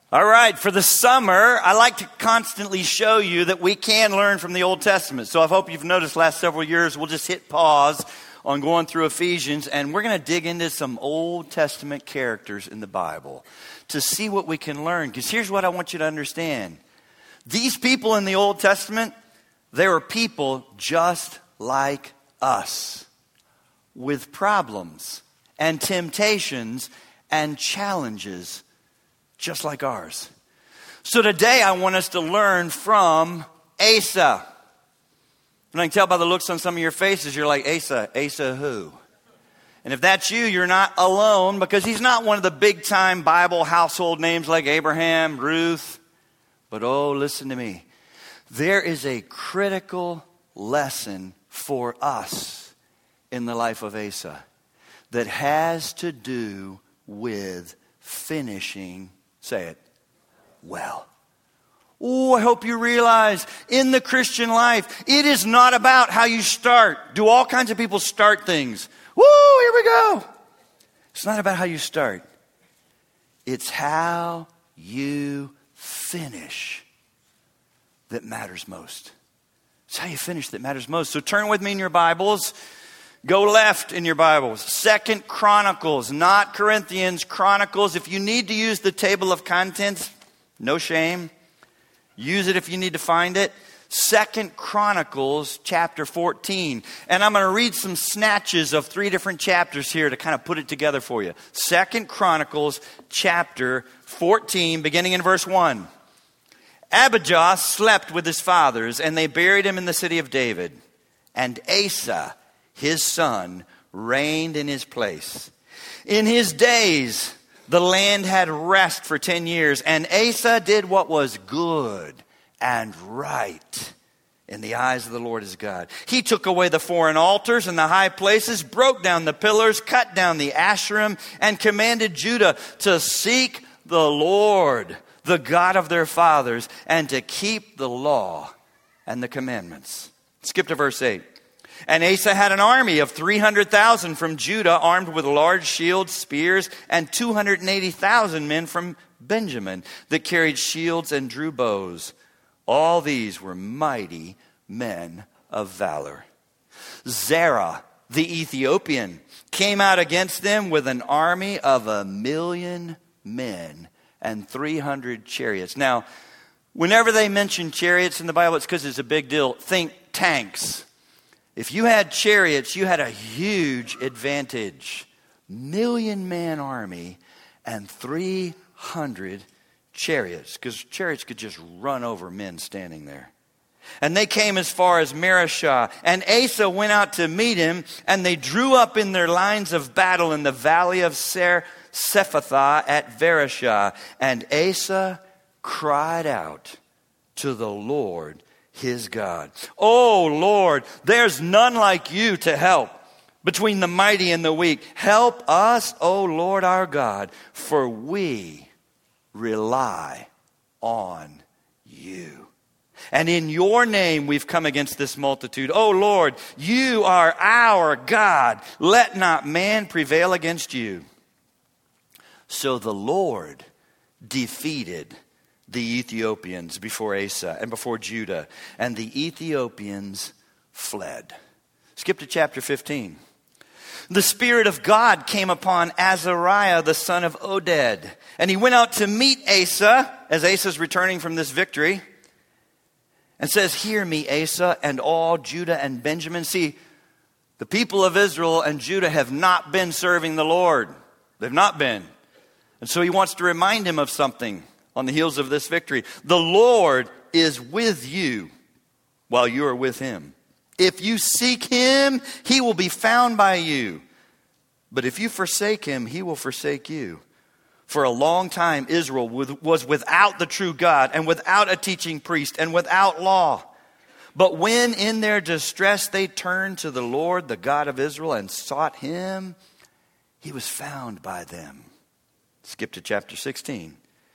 All right, for the summer, I like to constantly show you that we can learn from the Old Testament. So I hope you've noticed last several years, we'll just hit pause on going through Ephesians, and we're going to dig into some Old Testament characters in the Bible to see what we can learn. Because here's what I want you to understand. These people in the Old Testament, they were people just like us, with problems and temptations and challenges just like ours. So today I want us to learn from Asa. And I can tell by the looks on some of your faces, you're like, Asa who? And if that's you, you're not alone, because he's not one of the big time Bible household names like Abraham, Ruth. But oh, listen to me. There is a critical lesson for us in the life of Asa that has to do with finishing, say it, well. Oh, I hope you realize in the Christian life, it is not about how you start. Do all kinds of people start things? Woo, here we go. It's not about how you start. It's how you finish that matters most. It's how you finish that matters most. So turn with me in your Bibles. Go left in your Bibles. 2 Chronicles, not Corinthians, Chronicles. If you need to use the table of contents, no shame. Use it if you need to find it. 2 Chronicles chapter 14. And I'm going to read some snatches of 3 different chapters here to kind of put it together for you. 2 Chronicles chapter 14, beginning in verse 1. Abijah slept with his fathers, and they buried him in the city of David. And Asa, his son, reigned in his place. In his days, the land had rest for 10 years, and Asa did what was good and right in the eyes of the Lord his God. He took away the foreign altars and the high places, broke down the pillars, cut down the Asherim, and commanded Judah to seek the Lord, the God of their fathers, and to keep the law and the commandments. Skip to verse 8. And Asa had an army of 300,000 from Judah, armed with large shields, spears, and 280,000 men from Benjamin that carried shields and drew bows. All these were mighty men of valor. Zerah, the Ethiopian, came out against them with an army of 1,000,000 men and 300 chariots. Now, whenever they mention chariots in the Bible, it's because it's a big deal. Think tanks. If you had chariots, you had a huge advantage. 1,000,000-man army and 300 chariots, because chariots could just run over men standing there. And they came as far as Marishah, and Asa went out to meet him, and they drew up in their lines of battle in the valley of Sephathah at Vereshah. And Asa cried out to the Lord his God. Oh Lord, there's none like you to help between the mighty and the weak. Help us, O Lord our God, for we rely on you. And in your name we've come against this multitude. O Lord, you are our God. Let not man prevail against you. So the Lord defeated the Ethiopians before Asa and before Judah, and the Ethiopians fled. Skip to chapter 15. The Spirit of God came upon Azariah, the son of Oded, and he went out to meet Asa as Asa's returning from this victory, and says, "Hear me, Asa, and all Judah and Benjamin." See, the people of Israel and Judah have not been serving the Lord. They've not been. And so he wants to remind him of something on the heels of this victory. The Lord is with you while you are with him. If you seek him, he will be found by you. But if you forsake him, he will forsake you. For a long time, Israel was without the true God, and without a teaching priest, and without law. But when in their distress they turned to the Lord, the God of Israel, and sought him, he was found by them. Skip to chapter 16.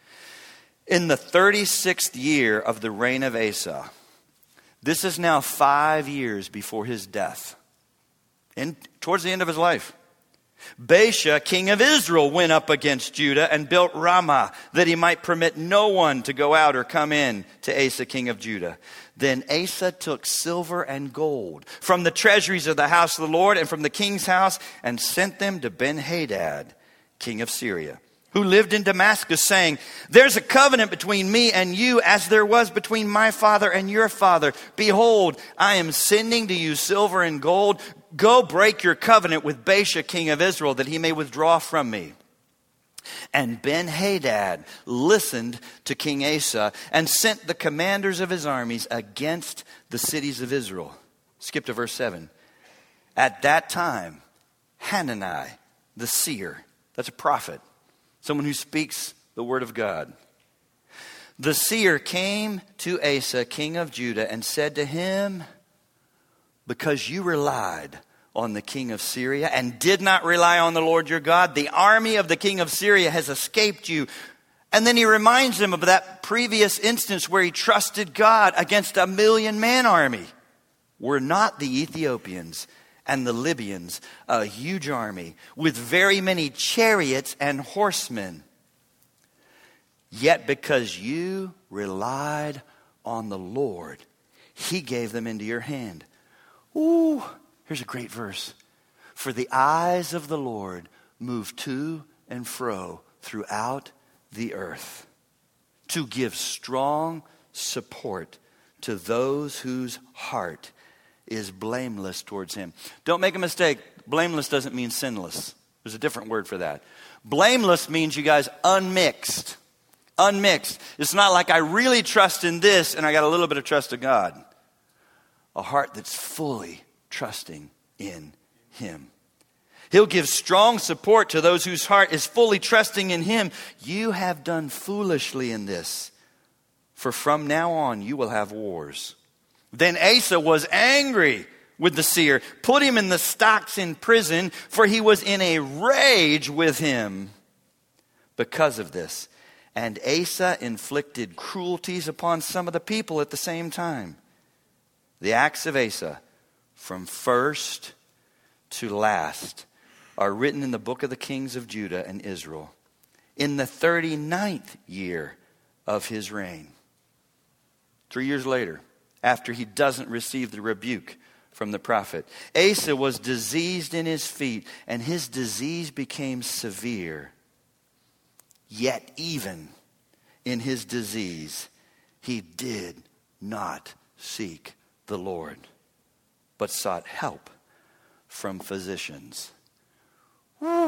In the 36th year of the reign of Asa, this is now 5 years before his death, and towards the end of his life, Baasha, king of Israel, went up against Judah and built Ramah, that he might permit no one to go out or come in to Asa, king of Judah. Then Asa took silver and gold from the treasuries of the house of the Lord and from the king's house, and sent them to Ben-Hadad, king of Syria, who lived in Damascus, saying, "There's a covenant between me and you, as there was between my father and your father. Behold, I am sending to you silver and gold. Go break your covenant with Baasha, king of Israel, that he may withdraw from me." And Ben-Hadad listened to King Asa and sent the commanders of his armies against the cities of Israel. Skip to verse 7. At that time, Hanani, the seer, that's a prophet, someone who speaks the word of God, the seer came to Asa, king of Judah, and said to him, "Because you relied on the king of Syria and did not rely on the Lord your God, the army of the king of Syria has escaped you." And then he reminds him of that previous instance where he trusted God against a 1,000,000-man army. Were not the Ethiopians and the Libyans a huge army with very many chariots and horsemen? Yet because you relied on the Lord, he gave them into your hand. Ooh, here's a great verse. For the eyes of the Lord move to and fro throughout the earth, to give strong support to those whose heart is blameless towards him. Don't make a mistake. Blameless doesn't mean sinless. There's a different word for that. Blameless means, you guys, unmixed. Unmixed. It's not like I really trust in this and I got a little bit of trust in God. A heart that's fully trusting in him. He'll give strong support to those whose heart is fully trusting in him. You have done foolishly in this, for from now on you will have wars. Then Asa was angry with the seer, put him in the stocks in prison, for he was in a rage with him because of this. And Asa inflicted cruelties upon some of the people at the same time. The acts of Asa, from first to last, are written in the book of the kings of Judah and Israel, in the 39th year of his reign. 3 years later, after he doesn't receive the rebuke from the prophet, Asa was diseased in his feet, and his disease became severe. Yet even in his disease, he did not seek the Lord, but sought help from physicians. Whew.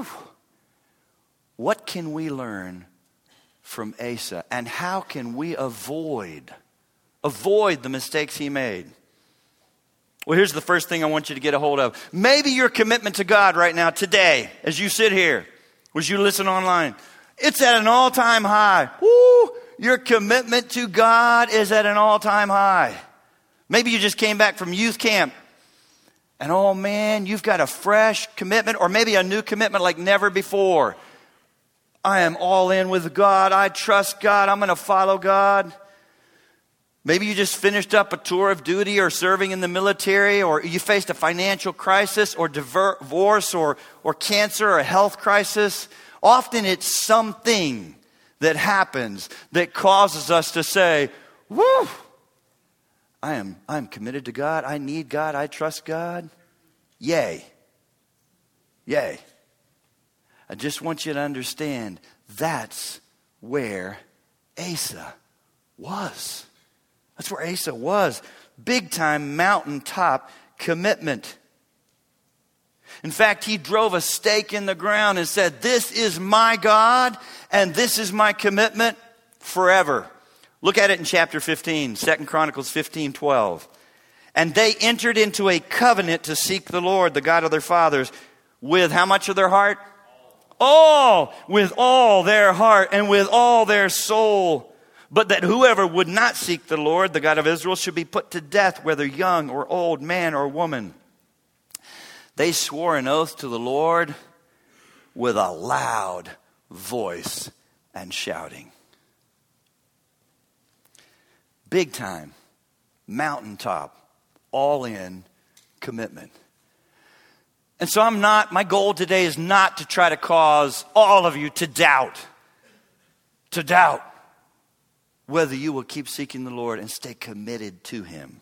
What can we learn from Asa, and how can we avoid the mistakes he made? Well, here's the first thing I want you to get a hold of. Maybe your commitment to God right now, today, as you sit here, as you listen online, it's at an all-time high. Woo! Your commitment to God is at an all-time high. Maybe you just came back from youth camp, and oh man, you've got a fresh commitment, or maybe a new commitment like never before. I am all in with God. I trust God. I'm going to follow God. Maybe you just finished up a tour of duty or serving in the military, or you faced a financial crisis or divorce or cancer or a health crisis. Often it's something that happens that causes us to say, woo, I'm committed to God. I need God. I trust God. Yay. Yay. I just want you to understand that's where Asa was. That's where Asa was. Big time mountaintop commitment. In fact, he drove a stake in the ground and said, "This is my God and this is my commitment forever." Look at it in chapter 15, 2 Chronicles 15:12. And they entered into a covenant to seek the Lord, the God of their fathers, with how much of their heart? All, with all their heart and with all their soul. But that whoever would not seek the Lord, the God of Israel, should be put to death, whether young or old, man or woman. They swore an oath to the Lord with a loud voice and shouting. Big time, mountaintop, all in commitment. And so my goal today is not to try to cause all of you to doubt whether you will keep seeking the Lord and stay committed to Him.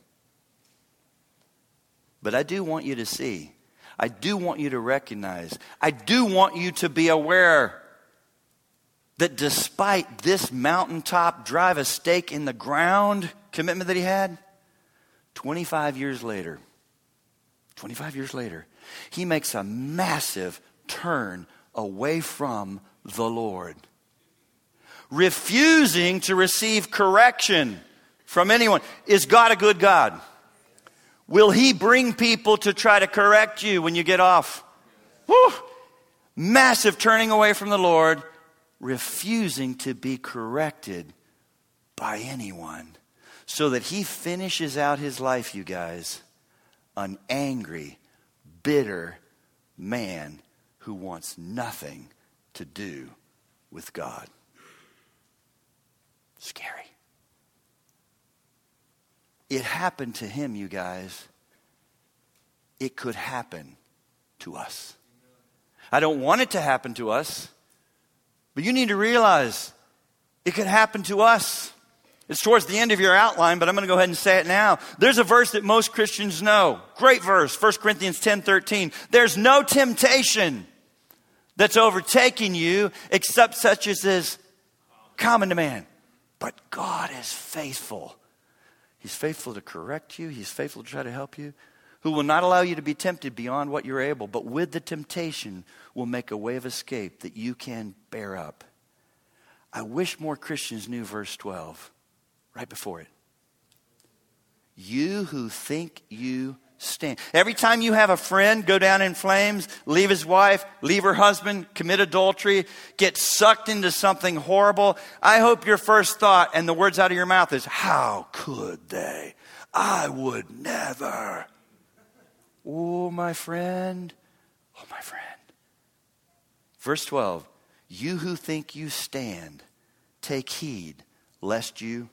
But I do want you to see, I do want you to recognize, I do want you to be aware that despite this mountaintop drive a stake in the ground commitment that he had, 25 years later, he makes a massive turn away from the Lord, refusing to receive correction from anyone. Is God a good God? Will He bring people to try to correct you when you get off? Woo! Massive turning away from the Lord, refusing to be corrected by anyone, so that he finishes out his life, you guys, an angry, bitter man who wants nothing to do with God. Scary. It happened to him, you guys. It could happen to us. I don't want it to happen to us, but you need to realize it could happen to us. It's towards the end of your outline, but I'm going to go ahead and say it now. There's a verse that most Christians know. Great verse, 1 Corinthians 10:13. There's no temptation that's overtaking you except such as is common to man. But God is faithful. He's faithful to correct you. He's faithful to try to help you. Who will not allow you to be tempted beyond what you're able, but with the temptation will make a way of escape that you can bear up. I wish more Christians knew verse 12, right before it. You who think you stand. Every time you have a friend go down in flames, leave his wife, leave her husband, commit adultery, get sucked into something horrible, I hope your first thought and the words out of your mouth is, how could they? I would never. Oh, my friend. Oh, my friend. Verse 12. You who think you stand, take heed lest you.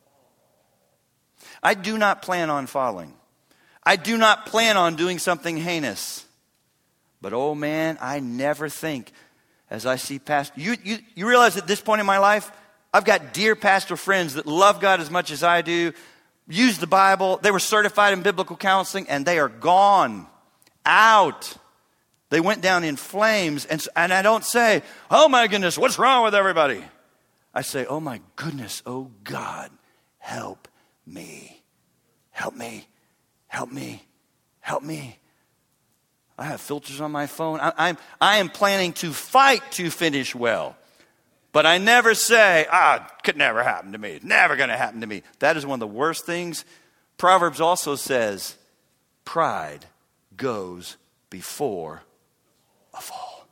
I do not plan on falling. I do not plan on doing something heinous. But oh man, I never think as I see past. You realize at this point in my life, I've got dear pastor friends that love God as much as I do, use the Bible. They were certified in biblical counseling and they are gone, out. They went down in flames. And I don't say, oh my goodness, what's wrong with everybody? I say, oh my goodness, oh God, help me. Help me. Help me. Help me. I have filters on my phone. I am planning to fight to finish well. But I never say, could never happen to me. It's never going to happen to me. That is one of the worst things. Proverbs also says, pride goes before a fall.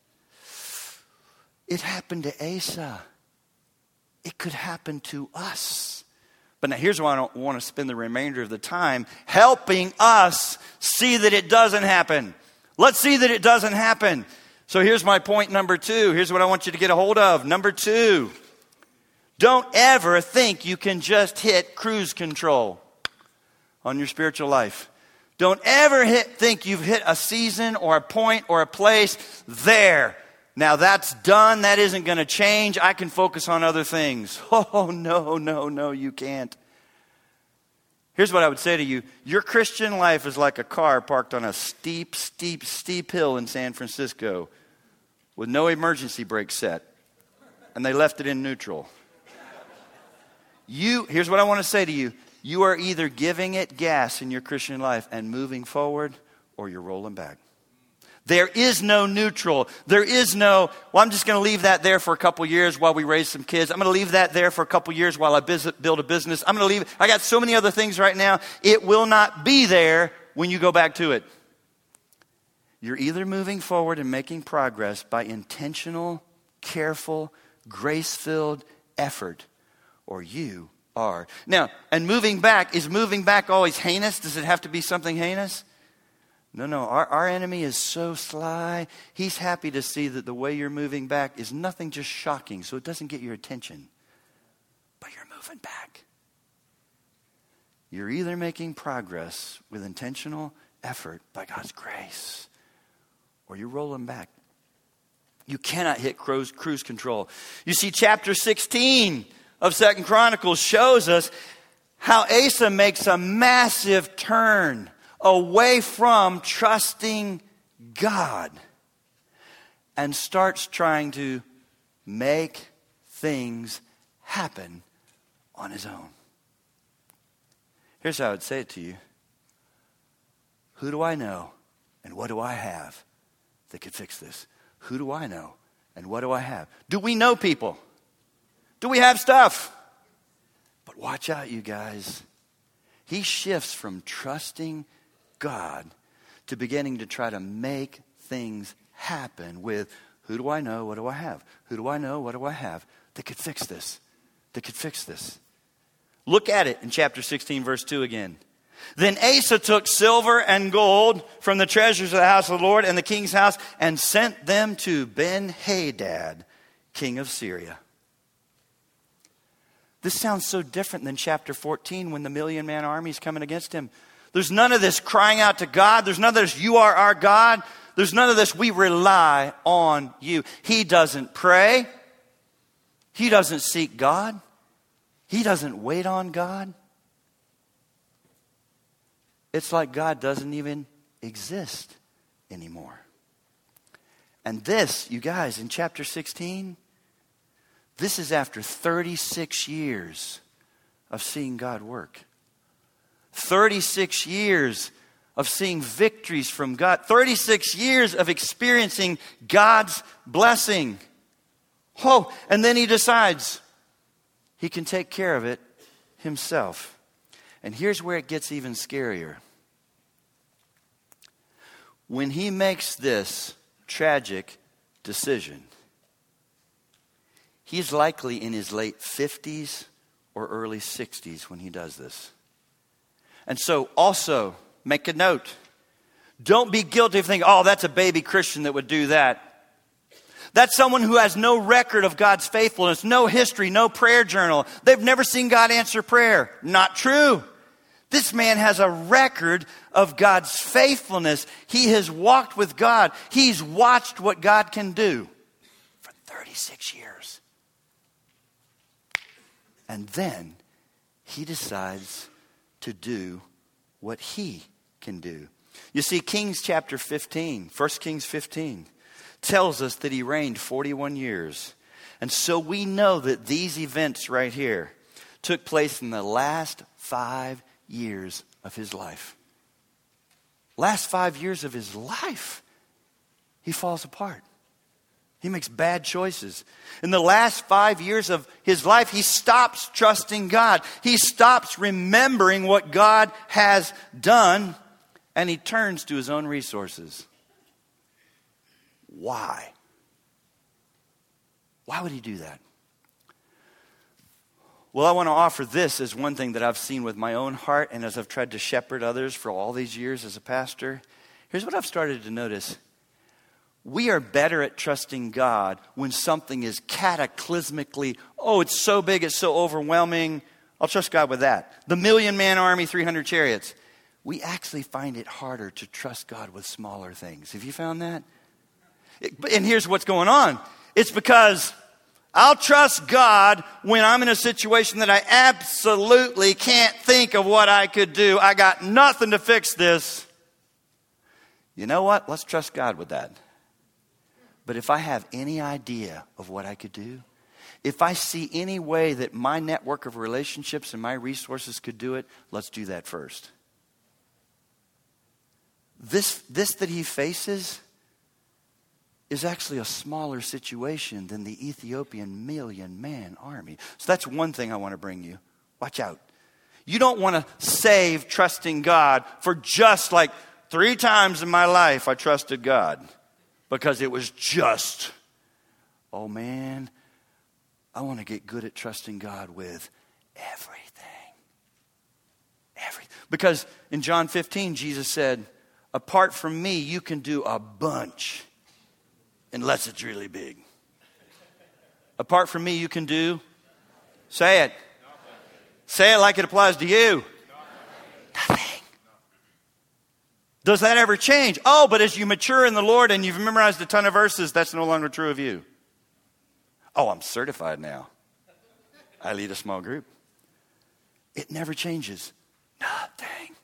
It happened to Asa. It could happen to us. But now here's why I don't want to spend the remainder of the time helping us see that it doesn't happen. Let's see that it doesn't happen. So here's my point number 2. Here's what I want you to get a hold of. Number 2, don't ever think you can just hit cruise control on your spiritual life. Don't ever think you've hit a season or a point or a place there. Now that's done. That isn't going to change. I can focus on other things. Oh, no, you can't. Here's what I would say to you. Your Christian life is like a car parked on a steep hill in San Francisco with no emergency brake set. And they left it in neutral. Here's what I want to say to you. You are either giving it gas in your Christian life and moving forward, or you're rolling back. There is no neutral. There is no, I'm just going to leave that there for a couple years while we raise some kids. I'm going to leave that there for a couple years while I build a business. I'm going to leave. I got so many other things right now. It will not be there when you go back to it. You're either moving forward and making progress by intentional, careful, grace-filled effort, or you are. Now, and moving back, is moving back always heinous? Does it have to be something heinous? No. Our enemy is so sly. He's happy to see that the way you're moving back is nothing just shocking, so it doesn't get your attention. But you're moving back. You're either making progress with intentional effort by God's grace, or you're rolling back. You cannot hit cruise control. You see, chapter 16 of 2 Chronicles shows us how Asa makes a massive turn away from trusting God and starts trying to make things happen on his own. Here's how I would say it to you. Who do I know and what do I have that could fix this? Who do I know and what do I have? Do we know people? Do we have stuff? But watch out, you guys. He shifts from trusting God to beginning to try to make things happen with, who do I know, what do I have? Who do I know, what do I have that could fix this? That could fix this. Look at it in chapter 16, verse 2 again. Then Asa took silver and gold from the treasures of the house of the Lord and the king's house and sent them to Ben-Hadad, king of Syria. This sounds so different than chapter 14 when the 1,000,000-man army is coming against him. There's none of this crying out to God. There's none of this, you are our God. There's none of this, we rely on you. He doesn't pray. He doesn't seek God. He doesn't wait on God. It's like God doesn't even exist anymore. And this, you guys, in chapter 16, this is after 36 years of seeing God work. 36 years of seeing victories from God. 36 years of experiencing God's blessing. Oh, and then he decides he can take care of it himself. And here's where it gets even scarier. When he makes this tragic decision, he's likely in his late 50s or early 60s when he does this. And so also, make a note. Don't be guilty of thinking, oh, that's a baby Christian that would do that. That's someone who has no record of God's faithfulness, no history, no prayer journal. They've never seen God answer prayer. Not true. This man has a record of God's faithfulness. He has walked with God. He's watched what God can do for 36 years. And then he decides to do what he can do. You see, Kings chapter 15, 1 Kings 15, tells us that he reigned 41 years. And so we know that these events right here took place in the last 5 years of his life. Last 5 years of his life, he falls apart. He makes bad choices. In the last 5 years of his life, he stops trusting God. He stops remembering what God has done, and he turns to his own resources. Why? Why would he do that? Well, I want to offer this as one thing that I've seen with my own heart and as I've tried to shepherd others for all these years as a pastor. Here's what I've started to notice. We are better at trusting God when something is cataclysmically, oh, it's so big, it's so overwhelming. I'll trust God with that. The 1,000,000-man army, 300 chariots. We actually find it harder to trust God with smaller things. Have you found that? And here's what's going on. It's because I'll trust God when I'm in a situation that I absolutely can't think of what I could do. I got nothing to fix this. You know what? Let's trust God with that. But if I have any idea of what I could do, if I see any way that my network of relationships and my resources could do it, let's do that first. This that he faces is actually a smaller situation than the Ethiopian 1,000,000-man army. So that's one thing I want to bring you. Watch out. You don't want to save trusting God for just like 3 times in my life I trusted God because it was just, oh man, I want to get good at trusting God with everything. Because in John 15, Jesus said, apart from me, you can do a bunch. Unless it's really big. Apart from me, you can do? Say it. Nothing. Say it like it applies to you. Nothing. Does that ever change? Oh, but as you mature in the Lord and you've memorized a ton of verses, that's no longer true of you. Oh, I'm certified now. I lead a small group. It never changes. Nothing.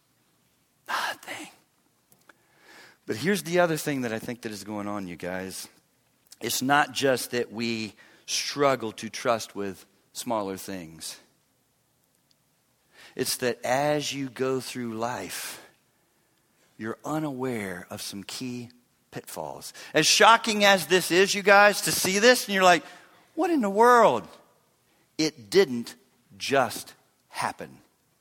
But here's the other thing that I think that is going on, you guys. It's not just that we struggle to trust with smaller things. It's that as you go through life, you're unaware of some key pitfalls. As shocking as this is, you guys, to see this, and you're like, what in the world? It didn't just happen.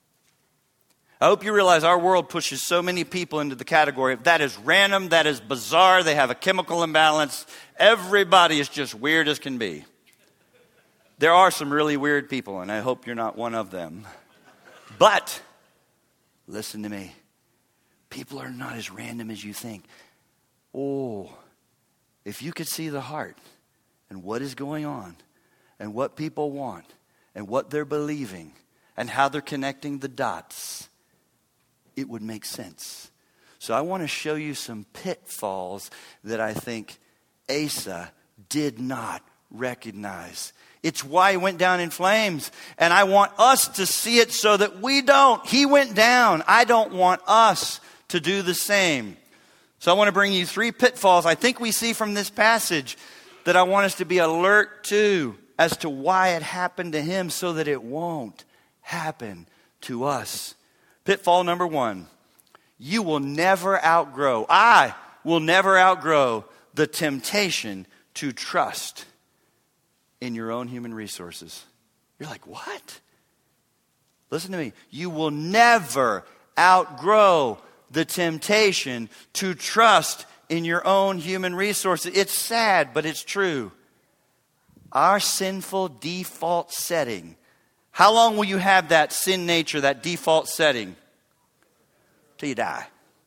I hope you realize our world pushes so many people into the category of that is random, that is bizarre, they have a chemical imbalance. Everybody is just weird as can be. There are some really weird people, and I hope you're not one of them. But, listen to me. People are not as random as you think. Oh, if you could see the heart and what is going on and what people want and what they're believing and how they're connecting the dots, it would make sense. So I want to show you some pitfalls that I think Asa did not recognize. It's why he went down in flames. And I want us to see it so that we don't. He went down. I don't want us to do the same. So I want to bring you 3 pitfalls I think we see from this passage that I want us to be alert to as to why it happened to him so that it won't happen to us. Pitfall number 1. You will never outgrow, I will never outgrow the temptation to trust in your own human resources. You're like, what? Listen to me. You will never outgrow the temptation to trust in your own human resources. It's sad, but it's true. Our sinful default setting. How long will you have that sin nature, that default setting? Till you die.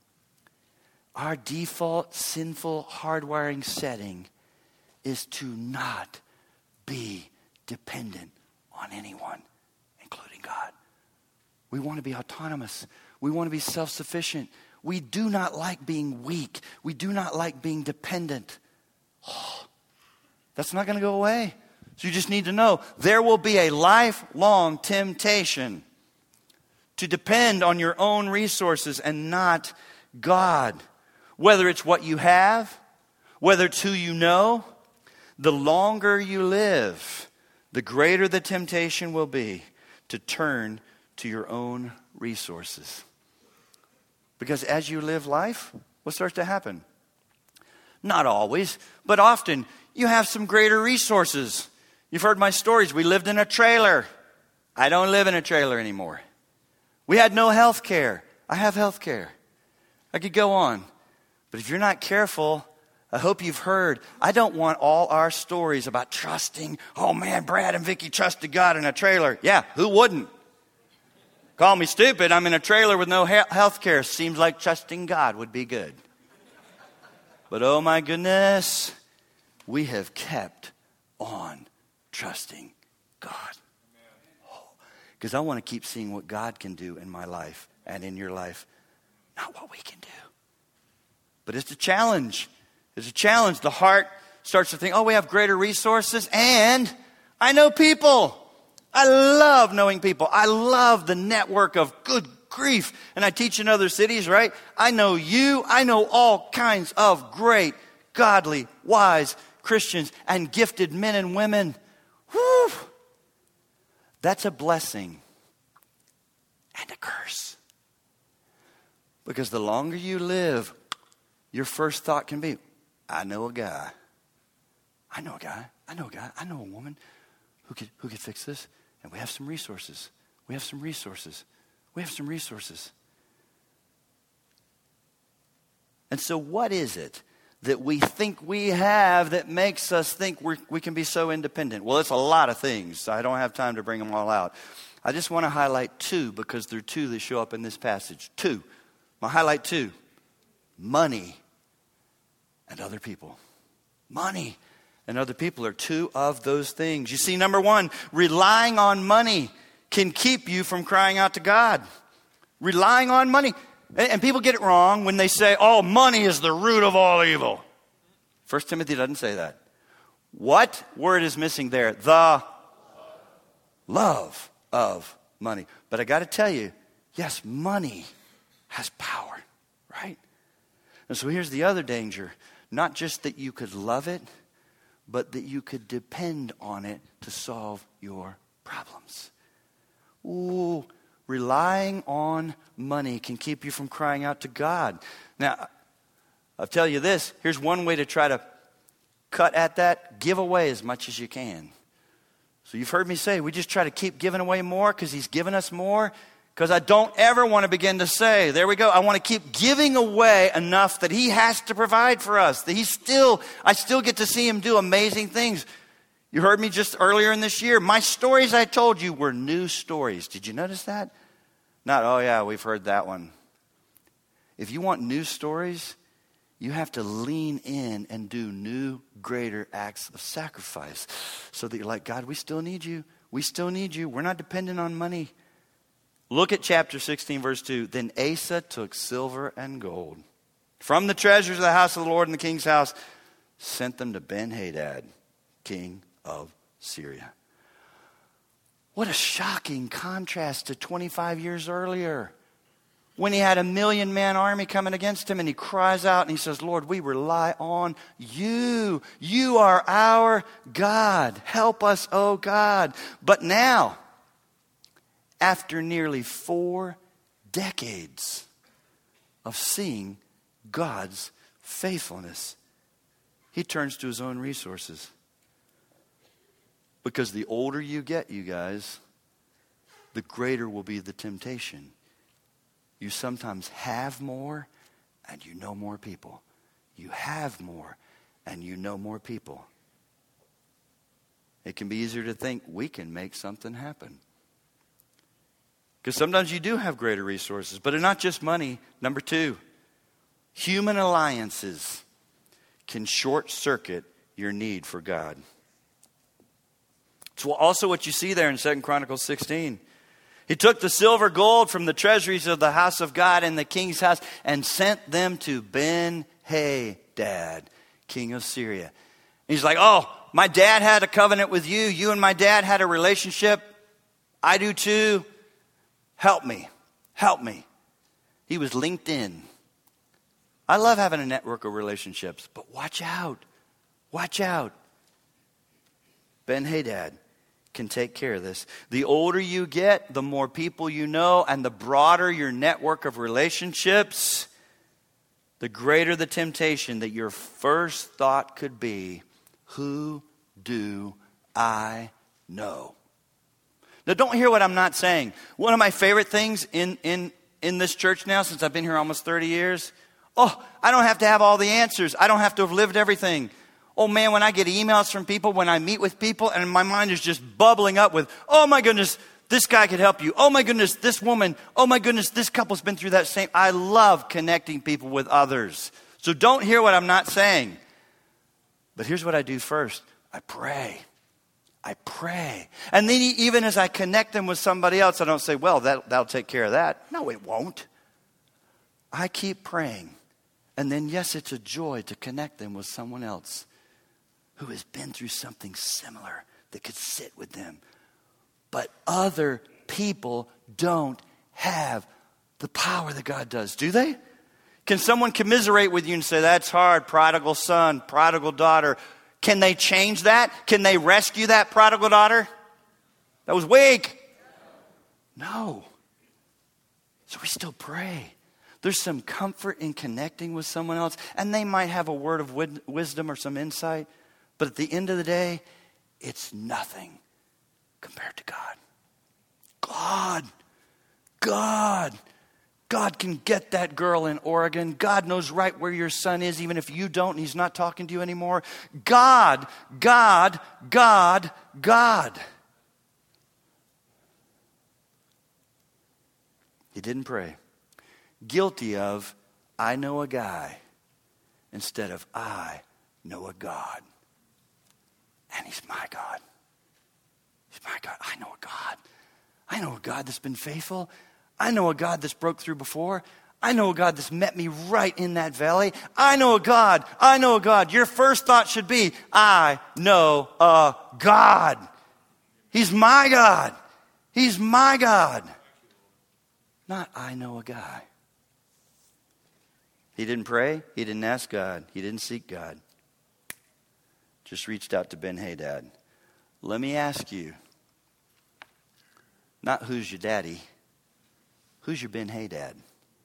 Our default sinful hardwiring setting is to not be dependent on anyone, including God. We want to be autonomous. We want to be self-sufficient. We do not like being weak. We do not like being dependent. Oh, that's not going to go away. So you just need to know there will be a lifelong temptation to depend on your own resources and not God. Whether it's what you have, whether it's who you know, the longer you live, the greater the temptation will be to turn to your own resources. Because as you live life, what starts to happen? Not always, but often you have some greater resources. You've heard my stories. We lived in a trailer. I don't live in a trailer anymore. We had no health care. I have health care. I could go on. But if you're not careful, I hope you've heard, I don't want all our stories about trusting. Oh man, Brad and Vicky trusted God in a trailer. Yeah, who wouldn't? Call me stupid. I'm in a trailer with no health care. Seems like trusting God would be good. But oh my goodness, we have kept on trusting God. Because I want to keep seeing what God can do in my life and in your life, not what we can do. But it's a challenge. It's a challenge. The heart starts to think, oh, we have greater resources and I know people. I love knowing people. I love the network of good grief. And I teach in other cities, right? I know you. I know all kinds of great, godly, wise Christians and gifted men and women. Whew. That's a blessing and a curse. Because the longer you live, your first thought can be, I know a guy. I know a guy. I know a guy. I know a woman who could fix this. And we have some resources. We have some resources. We have some resources. And so what is it that we think we have that makes us think we can be so independent? Well, it's a lot of things. So I don't have time to bring them all out. I just want to highlight 2 because there are 2 that show up in this passage. 2. I'll highlight 2. Money and other people. Money and other people are 2 of those things. You see, number 1, relying on money can keep you from crying out to God. Relying on money. And people get it wrong when they say, oh, money is the root of all evil. 1 Timothy doesn't say that. What word is missing there? The love of money. But I got to tell you, yes, money has power, right? And so here's the other danger. Not just that you could love it, but that you could depend on it to solve your problems. Ooh, relying on money can keep you from crying out to God. Now, I'll tell you this. Here's one way to try to cut at that. Give away as much as you can. So you've heard me say, we just try to keep giving away more because he's given us more. Because I don't ever want to begin to say, there we go, I want to keep giving away enough that he has to provide for us. That I still get to see him do amazing things. You heard me just earlier in this year. My stories I told you were new stories. Did you notice that? Not, oh yeah, we've heard that one. If you want new stories, you have to lean in and do new, greater acts of sacrifice. So that you're like, God, we still need you. We still need you. We're not dependent on money. Look at chapter 16, verse 2. Then Asa took silver and gold from the treasures of the house of the Lord and the king's house, sent them to Ben-Hadad, king of Syria. What a shocking contrast to 25 years earlier, when he had a 1,000,000-man army coming against him, and he cries out and he says, Lord, we rely on you. You are our God. Help us, oh God. But now, after nearly 4 decades of seeing God's faithfulness, he turns to his own resources. Because the older you get, you guys, the greater will be the temptation. You sometimes have more and you know more people. You have more and you know more people. It can be easier to think we can make something happen. Because sometimes you do have greater resources, but it's not just money. Number 2, human alliances can short circuit your need for God. It's also what you see there in 2 Chronicles 16. He took the silver gold from the treasuries of the house of God and the king's house and sent them to Ben-Hadad, king of Syria. He's like, oh, my dad had a covenant with you. You and my dad had a relationship. I do too. Help me. Help me. He was linked in. I love having a network of relationships, but watch out. Watch out. Ben-Hadad can take care of this. The older you get, the more people you know, and the broader your network of relationships, the greater the temptation that your first thought could be, who do I know? Now, don't hear what I'm not saying. One of my favorite things in this church now, since I've been here almost 30 years, I don't have to have all the answers. I don't have to have lived everything. Oh man, when I get emails from people, when I meet with people, and my mind is just bubbling up with, oh my goodness, this guy could help you. Oh my goodness, this woman. Oh my goodness, this couple's been through that same. I love connecting people with others. So don't hear what I'm not saying. But here's what I do first. I pray. I pray. And then even as I connect them with somebody else, I don't say, well, that'll take care of that. No, it won't. I keep praying. And then, yes, it's a joy to connect them with someone else who has been through something similar that could sit with them. But other people don't have the power that God does, do they? Can someone commiserate with you and say, that's hard, prodigal son, prodigal daughter? Can they change that? Can they rescue that prodigal daughter? That was weak. No. So we still pray. There's some comfort in connecting with someone else, and they might have a word of wisdom or some insight, but at the end of the day, it's nothing compared to God. God can get that girl in Oregon. God knows right where your son is, even if you don't and he's not talking to you anymore. God. He didn't pray. Guilty of, I know a guy, instead of, I know a God. And he's my God. He's my God. I know a God. I know a God that's been faithful. I know a God that's broke through before. I know a God that's met me right in that valley. I know a God. I know a God. Your first thought should be, I know a God. He's my God. He's my God. Not, I know a guy. He didn't pray. He didn't ask God. He didn't seek God. Just reached out to Ben-Hadad. Let me ask you, not who's your daddy, who's your Ben-Hadad?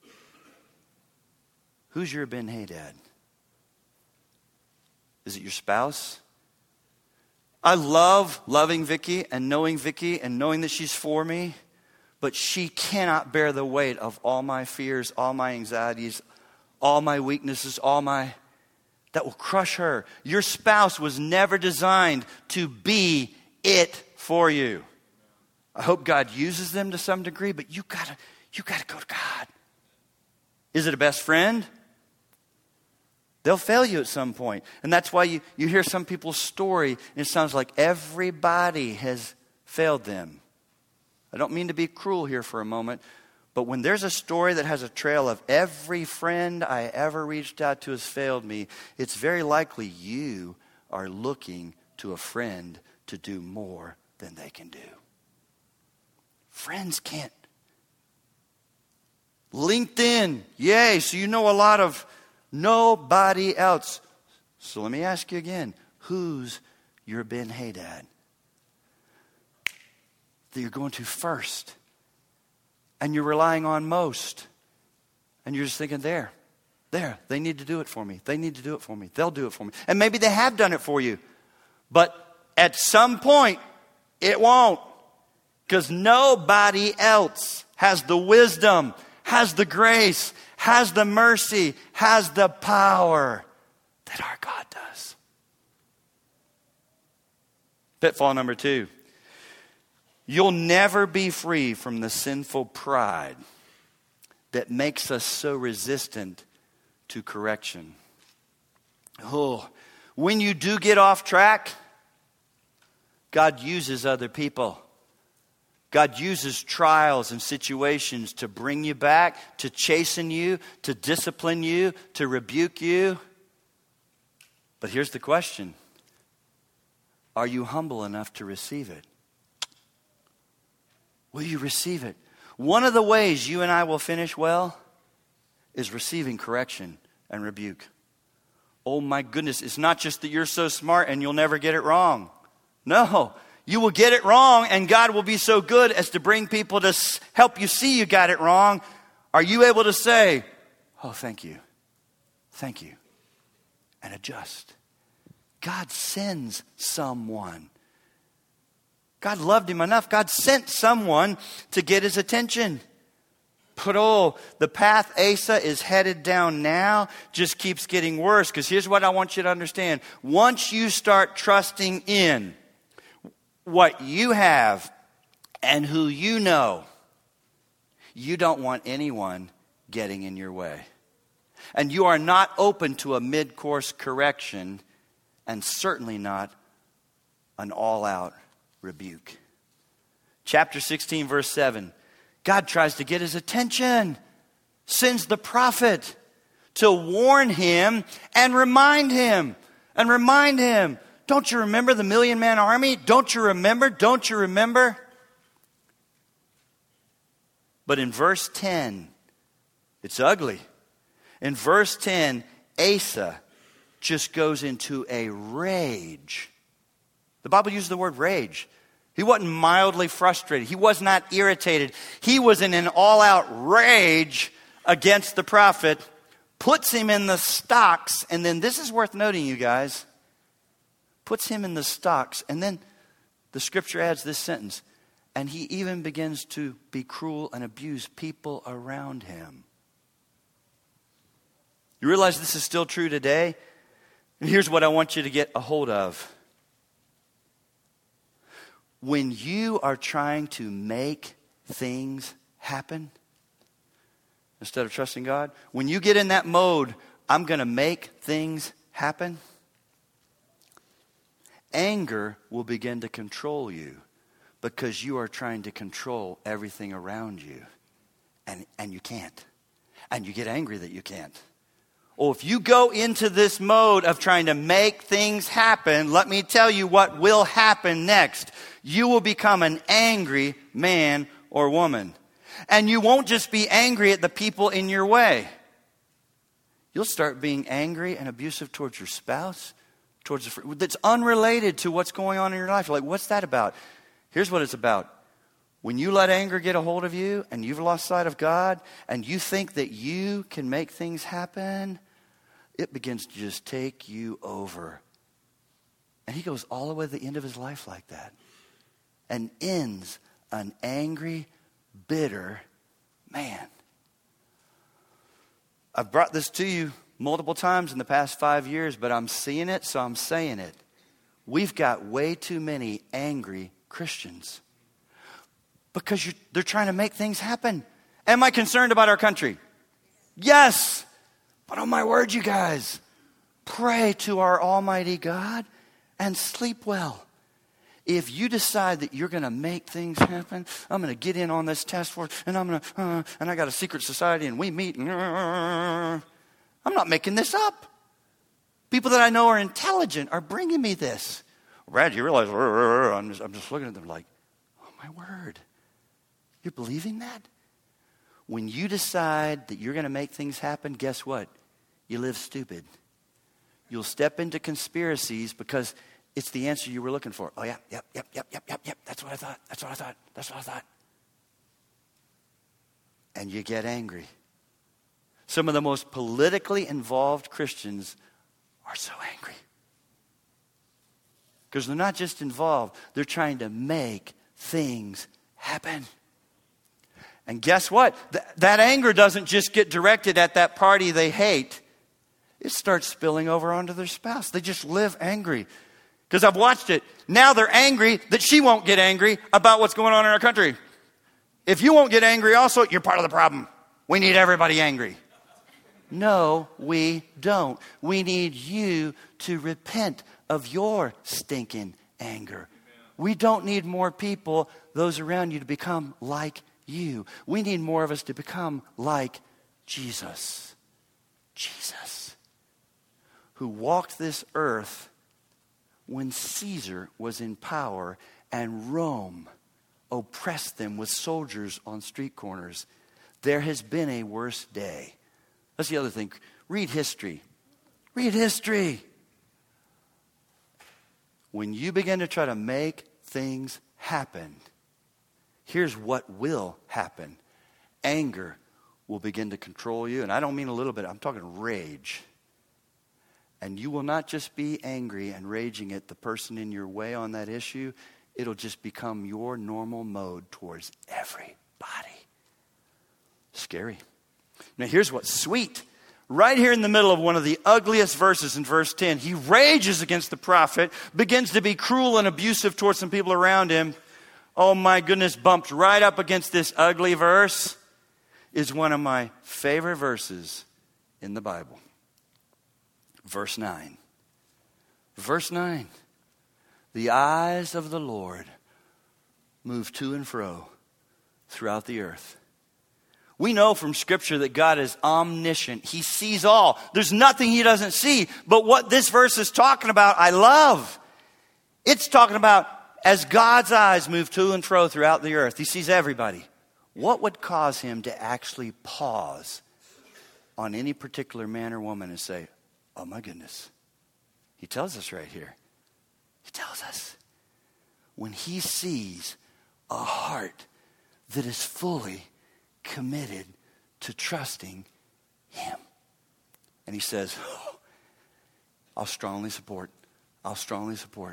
Who's your Ben-Hadad? Is it your spouse? I love loving Vicky and knowing that she's for me, but she cannot bear the weight of all my fears, all my anxieties, all my weaknesses, that will crush her. Your spouse was never designed to be it for you. I hope God uses them to some degree, but you gotta go to God. Is it a best friend? They'll fail you at some point. And that's why you hear some people's story, and it sounds like everybody has failed them. I don't mean to be cruel here for a moment, but when there's a story that has a trail of every friend I ever reached out to has failed me, it's very likely you are looking to a friend to do more than they can do. Friends can't. LinkedIn, yay, so you know a lot of nobody else. So let me ask you again, who's your Ben-Hadad that you're going to first and you're relying on most, and you're just thinking, there, they need to do it for me. They need to do it for me. They'll do it for me. And maybe they have done it for you, but at some point it won't, because nobody else has the wisdom, has the grace, has the mercy, has the power that our God does. Pitfall number 2. You'll never be free from the sinful pride that makes us so resistant to correction. When you do get off track, God uses other people. God uses trials and situations to bring you back, to chasten you, to discipline you, to rebuke you. But here's the question. Are you humble enough to receive it? Will you receive it? One of the ways you and I will finish well is receiving correction and rebuke. Oh my goodness, it's not just that you're so smart and you'll never get it wrong. No, you will get it wrong, and God will be so good as to bring people to help you see you got it wrong. Are you able to say, oh, thank you, and adjust? God sends someone. God loved him enough. God sent someone to get his attention. But the path Asa is headed down now just keeps getting worse. Because here's what I want you to understand. Once you start trusting in what you have and who you know, you don't want anyone getting in your way. And you are not open to a mid-course correction, and certainly not an all-out rebuke. Chapter 16, verse 7. God tries to get his attention, sends the prophet to warn him and remind him. Don't you remember the 1,000,000-man army? Don't you remember? But in verse 10, it's ugly. In verse 10, Asa just goes into a rage. The Bible uses the word rage. He wasn't mildly frustrated. He was not irritated. He was in an all-out rage against the prophet, puts him in the stocks, and then this is worth noting, you guys. Puts him in the stocks, and then the scripture adds this sentence, and he even begins to be cruel and abuse people around him. You realize this is still true today? And here's what I want you to get a hold of. When you are trying to make things happen, instead of trusting God, when you get in that mode, I'm going to make things happen, anger will begin to control you because you are trying to control everything around you. And you can't. And you get angry that you can't. Or if you go into this mode of trying to make things happen, let me tell you what will happen next. You will become an angry man or woman. And you won't just be angry at the people in your way. You'll start being angry and abusive towards your spouse, that's unrelated to what's going on in your life. You're like, what's that about? Here's what it's about. When you let anger get a hold of you and you've lost sight of God and you think that you can make things happen, it begins to just take you over. And he goes all the way to the end of his life like that. And ends an angry, bitter man. I've brought this to you multiple times in the past 5 years, but I'm seeing it, so I'm saying it. We've got way too many angry Christians. Because they're trying to make things happen. Am I concerned about our country? Yes. But oh my word, you guys, pray to our Almighty God and sleep well. If you decide that you're going to make things happen, I'm going to get in on this task force, and and I got a secret society, and we meet. I'm not making this up. People that I know are intelligent are bringing me this. Brad, you realize, I'm just looking at them like, oh my word. You're believing that? When you decide that you're going to make things happen, guess what? You live stupid. You'll step into conspiracies because it's the answer you were looking for. Oh, yeah, yep. That's what I thought. And you get angry. Some of the most politically involved Christians are so angry. Because they're not just involved, they're trying to make things happen. And guess what? That anger doesn't just get directed at that party they hate. It starts spilling over onto their spouse. They just live angry. Because I've watched it. Now they're angry that she won't get angry about what's going on in our country. If you won't get angry also, you're part of the problem. We need everybody angry. No, we don't. We need you to repent of your stinking anger. We don't need more people, those around you, to become like you. We need more of us to become like Jesus. Jesus, who walked this earth when Caesar was in power and Rome oppressed them with soldiers on street corners. There has been a worse day. That's the other thing. Read history. Read history. When you begin to try to make things happen, here's what will happen. Anger will begin to control you. And I don't mean a little bit. I'm talking rage. And you will not just be angry and raging at the person in your way on that issue. It'll just become your normal mode towards everybody. Scary. Now here's what's sweet. Right here in the middle of one of the ugliest verses in verse 10, he rages against the prophet, begins to be cruel and abusive towards some people around him. Oh my goodness, bumped right up against this ugly verse is one of my favorite verses in the Bible. Verse 9. Verse 9. The eyes of the Lord move to and fro throughout the earth. We know from Scripture that God is omniscient. He sees all. There's nothing He doesn't see. But what this verse is talking about, I love. It's talking about as God's eyes move to and fro throughout the earth. He sees everybody. What would cause Him to actually pause on any particular man or woman and say, oh my goodness. He tells us right here. He tells us. When He sees a heart that is fully committed to trusting Him. And He says, oh, I'll strongly support. I will strongly support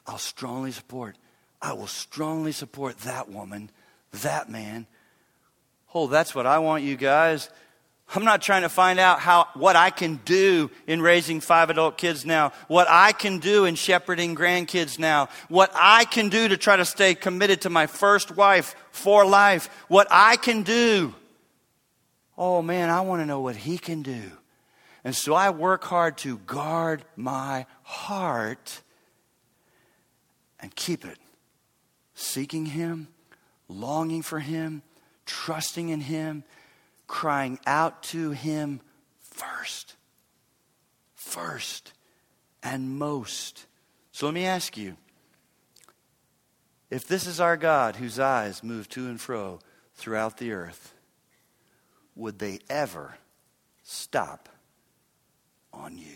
that woman, that man. Oh, that's what I want, you guys. I'm not trying to find out what I can do in raising 5 adult kids now, what I can do in shepherding grandkids now, what I can do to try to stay committed to my first wife for life, what I can do. Oh man, I want to know what He can do. And so I work hard to guard my heart and keep it. Seeking Him, longing for Him, trusting in Him, crying out to him first. First and most. So let me ask you, if this is our God whose eyes move to and fro throughout the earth, would they ever stop on you?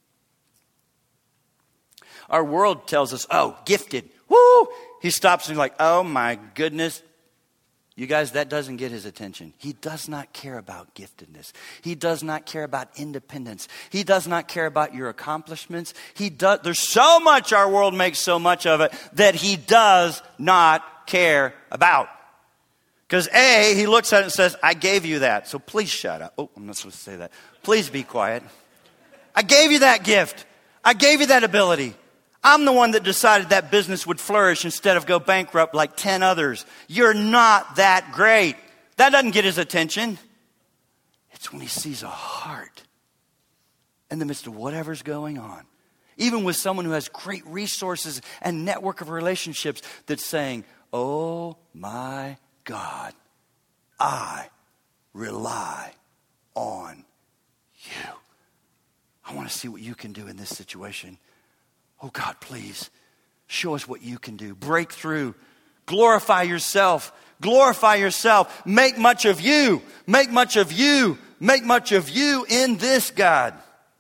Our world tells us, oh, gifted. Woo! He stops and he's like, oh my goodness. You guys, that doesn't get his attention. He does not care about giftedness. He does not care about independence. He does not care about your accomplishments. There's so much our world makes so much of it that he does not care about. Because A, he looks at it and says, I gave you that, so please shut up. Oh, I'm not supposed to say that. Please be quiet. I gave you that gift. I gave you that ability. I'm the one that decided that business would flourish instead of go bankrupt like 10 others. You're not that great. That doesn't get his attention. It's when he sees a heart in the midst of whatever's going on. Even with someone who has great resources and network of relationships that's saying, oh my God, I rely on you. I want to see what you can do in this situation. Oh God, please, show us what you can do. Break through. Glorify yourself. Glorify yourself. Make much of you. Make much of you. Make much of you in this God.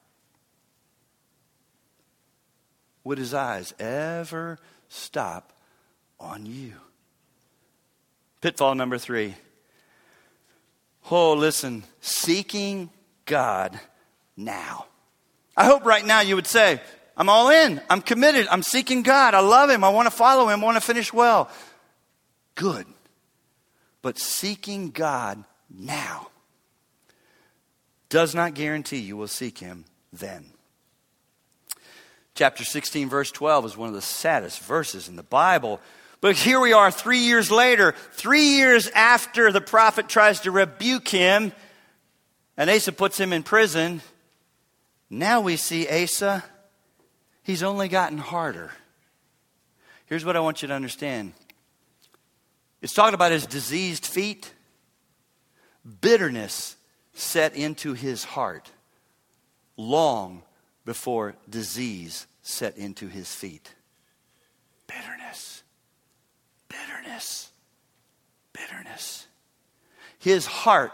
Would his eyes ever stop on you? Pitfall number 3. Oh, listen. Seeking God now. I hope right now you would say, I'm all in. I'm committed. I'm seeking God. I love him. I want to follow him. I want to finish well. Good. But seeking God now does not guarantee you will seek him then. Chapter 16, verse 12 is one of the saddest verses in the Bible. But here we are 3 years later, 3 years after the prophet tries to rebuke him, and Asa puts him in prison. Now we see Asa, he's only gotten harder. Here's what I want you to understand. It's talking about his diseased feet. Bitterness set into his heart long before disease set into his feet. Bitterness. Bitterness. Bitterness. His heart.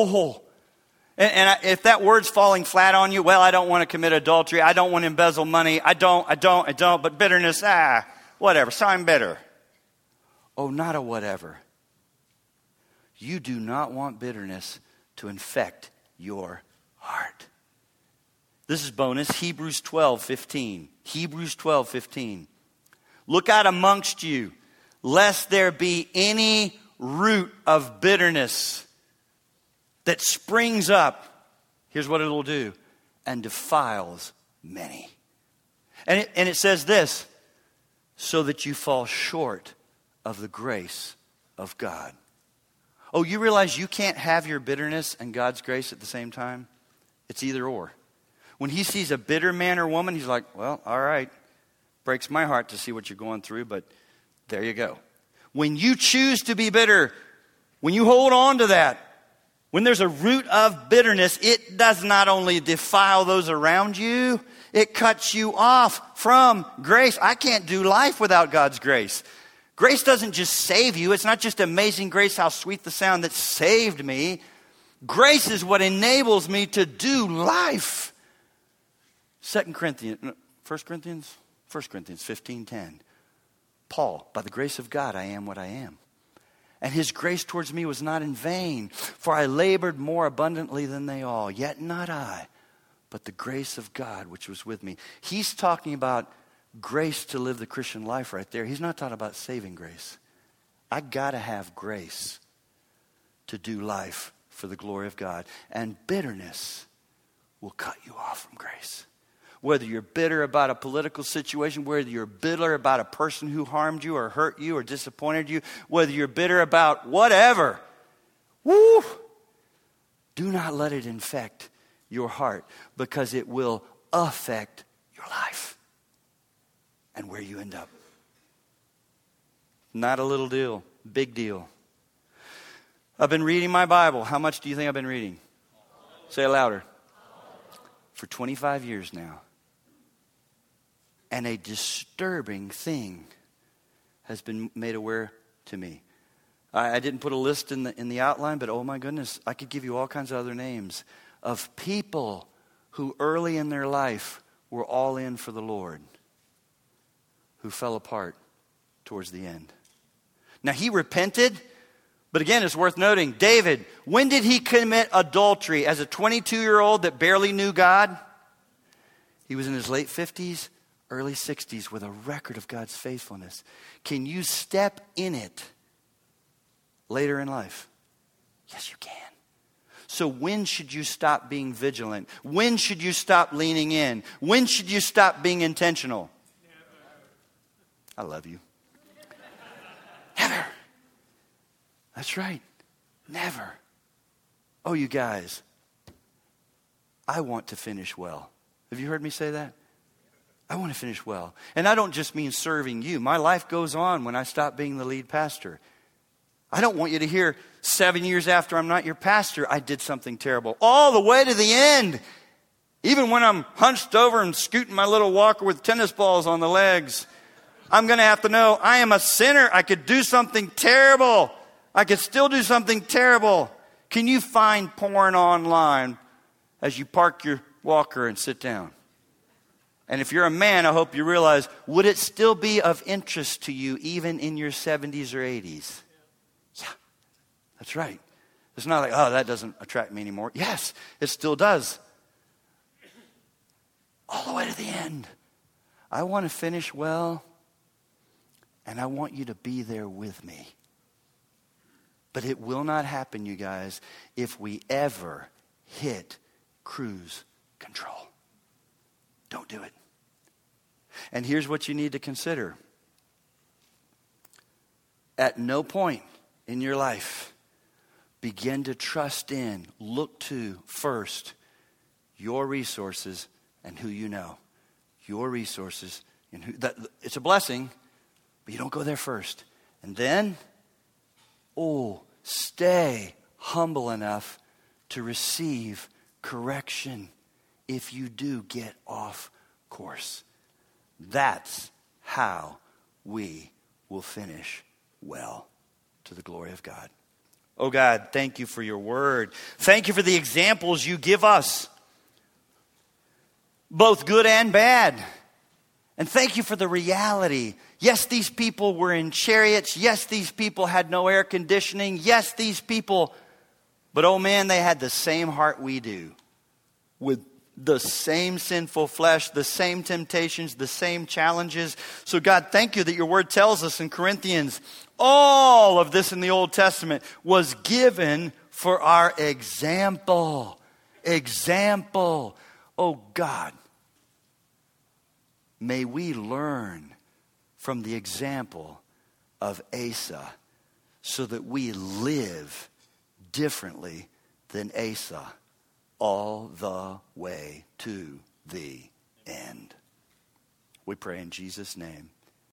And if that word's falling flat on you, well, I don't want to commit adultery. I don't want to embezzle money. I don't. But bitterness, whatever. So I'm bitter. Oh, not a whatever. You do not want bitterness to infect your heart. This is bonus. Hebrews 12:15. Hebrews 12:15. Look out amongst you, lest there be any root of bitterness that springs up. Here's what it will do. And defiles many. And it says this. So that you fall short of the grace of God. Oh, you realize you can't have your bitterness and God's grace at the same time? It's either or. When he sees a bitter man or woman, he's like, well, all right. Breaks my heart to see what you're going through, but there you go. When you choose to be bitter, when you hold on to that, when there's a root of bitterness, it does not only defile those around you, it cuts you off from grace. I can't do life without God's grace. Grace doesn't just save you. It's not just amazing grace, how sweet the sound that saved me. Grace is what enables me to do life. 1 Corinthians 15:10. Paul, by the grace of God, I am what I am. And his grace towards me was not in vain, for I labored more abundantly than they all. Yet not I, but the grace of God which was with me. He's talking about grace to live the Christian life right there. He's not talking about saving grace. I got to have grace to do life for the glory of God. And bitterness will cut you off from grace. Whether you're bitter about a political situation, whether you're bitter about a person who harmed you or hurt you or disappointed you, whether you're bitter about whatever, do not let it infect your heart, because it will affect your life and where you end up. Not a little deal, big deal. I've been reading my Bible. How much do you think I've been reading? Say it louder. For 25 years now. And a disturbing thing has been made aware to me. I didn't put a list in the outline, but oh my goodness, I could give you all kinds of other names of people who early in their life were all in for the Lord, who fell apart towards the end. Now he repented, but again, it's worth noting, David, when did he commit adultery? As a 22-year-old that barely knew God? He was in his late 50s, early 60s with a record of God's faithfulness. Can you step in it later in life? Yes, you can. So when should you stop being vigilant? When should you stop leaning in? When should you stop being intentional? I love you. Never. That's right. Never. Oh, you guys, I want to finish well. Have you heard me say that? I want to finish well. And I don't just mean serving you. My life goes on when I stop being the lead pastor. I don't want you to hear 7 years after I'm not your pastor, I did something terrible. All the way to the end. Even when I'm hunched over and scooting my little walker with tennis balls on the legs, I'm going to have to know I am a sinner. I could do something terrible. I could still do something terrible. Can you find porn online as you park your walker and sit down? And if you're a man, I hope you realize, would it still be of interest to you even in your 70s or 80s? Yeah, that's right. It's not like, oh, that doesn't attract me anymore. Yes, it still does. All the way to the end. I want to finish well, and I want you to be there with me. But it will not happen, you guys, if we ever hit cruise control. Don't do it. And here's what you need to consider. At no point in your life, begin to trust in, look to first, your resources and who you know. Your resources and who. It's a blessing, but you don't go there first. And then, stay humble enough to receive correction if you do get off course. That's how we will finish well to the glory of God. Oh God, thank you for your word. Thank you for the examples you give us, both good and bad. And thank you for the reality. Yes, these people were in chariots. Yes, these people had no air conditioning. Yes, these people, but oh man, they had the same heart we do, with the same sinful flesh, the same temptations, the same challenges. So God, thank you that your word tells us in Corinthians, all of this in the Old Testament was given for our example. Example. Oh God, may we learn from the example of Asa so that we live differently than Asa all the way to the end. We pray in Jesus' name.